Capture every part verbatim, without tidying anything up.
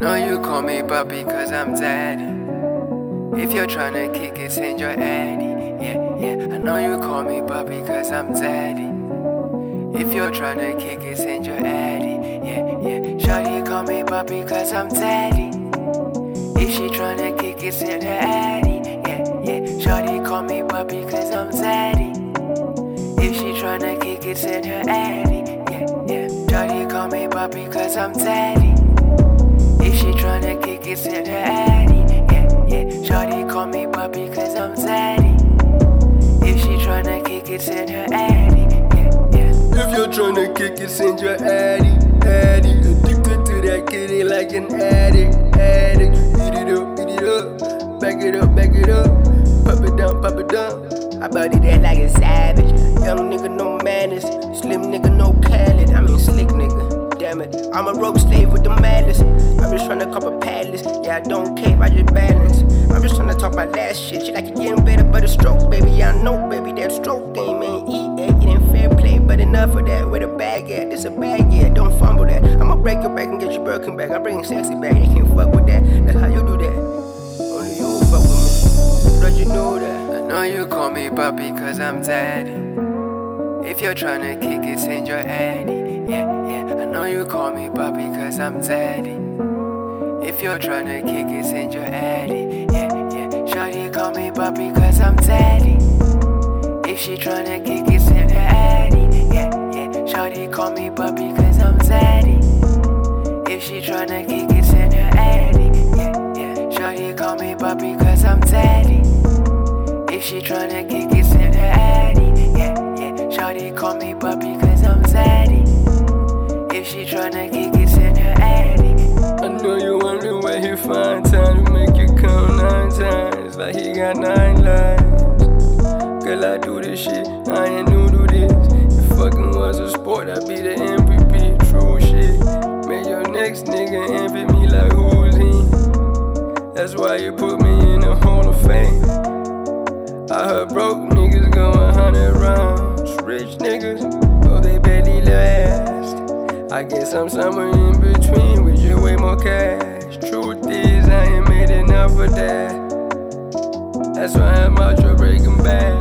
know you call me puppy cause I'm daddy. If you're tryna kick it, send your addy. Yeah, yeah, I know you call me puppy cause I'm daddy. If you're tryna kick it, send your addy. Yeah, yeah, shawty call me puppy cause I'm daddy. If she tryna kick it, send her addy. Yeah, yeah, shawty call me puppy cause I'm daddy. If she tryna kick it, send her addy. Yeah, yeah, shawty call me puppy cause I'm daddy. If she tryna kick it, send her addy. Yeah, yeah, shawty call me puppy cause I'm daddy. If she tryna kick it, send her addy. Yeah, yeah. If you're tryna kick it, send your addy, addy. Addicted to that kitty like an addict, addict. Beat it up, beat it up, back it up, back it up. Pop it down, pop it down. I body that like a savage. Young nigga, no manners. Slim nigga, no Khaled. I mean slick nigga. Damn it, I'm a rogue slave with the malice. I'm just tryna cop a palace. Yeah, I don't care, I just balance. I'm just tryna talk about that shit. She like it getting better, but a stroke, baby. I know, baby, that stroke game ain't E A. It ain't fair play, but enough of that. Where the bag at? This a bag, yeah, don't fumble that. I'ma break your back and get you broken back. I'm bringing sexy back, you can't fuck with that. That's how you do that. Only you fuck with me, but you know that. I know you call me puppy cause I'm daddy. If you're tryna kick it, send your addy. Yeah, yeah, I know you call me puppy cause I'm daddy. If you're tryna kick it, send your addy. Yeah, yeah, shawty call me puppy cause I'm daddy. If she tryna kick it, send her addy. Yeah, yeah, shawty call me puppy cause I'm daddy. If she tryna kick it, send her addy. Yeah, yeah, shawty call me puppy cause I'm daddy. If she tryna kick it, send her addy. Yeah, yeah, shawty call me puppy cause I'm daddy. If she tryna kick it, send her addy. I know you wondering where he find time to make you come nine times. Like he got nine lives. Girl, I do this shit, I ain't new to this. If fucking was a sport, I'd be the M V P. True shit. Make your next nigga envy me like who's he? That's why you put me in the Hall of Fame. I heard broke niggas going hundred rounds. Rich niggas, oh they barely last. I guess I'm somewhere in between with you way more cash. Truth is, I ain't made enough of that. That's why I'm out here breaking bags.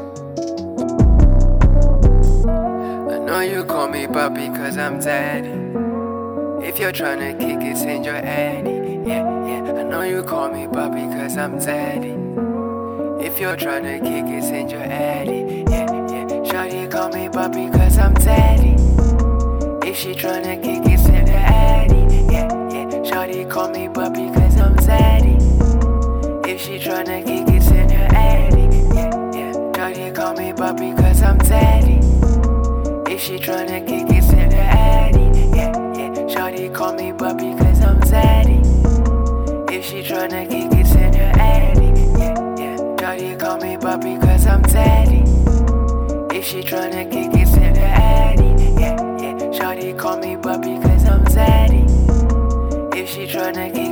I know you call me puppy cause I'm daddy. If you're tryna kick it, send your addy. Yeah, yeah, I know you call me puppy cause I'm daddy. If you're tryna kick it, send your addy. Yeah, yeah, shawty call me puppy cause I'm daddy. If she tryna kick it, send her addy. Yeah, yeah, shawty call me puppy cause I'm daddy. If she tryna kick it, send her addy. Yeah, yeah, shawty call me puppy cause I'm daddy. If she tryna kick it, send her addy. Yeah, yeah, shawty call me puppy cause I'm daddy. If she tryna kick it, send her addy. Yeah, yeah, shawty call me puppy cause I'm daddy. If she tryna kick it, send her addy. Yeah, yeah, shawty call me puppy cause I'm daddy. If she tryna kick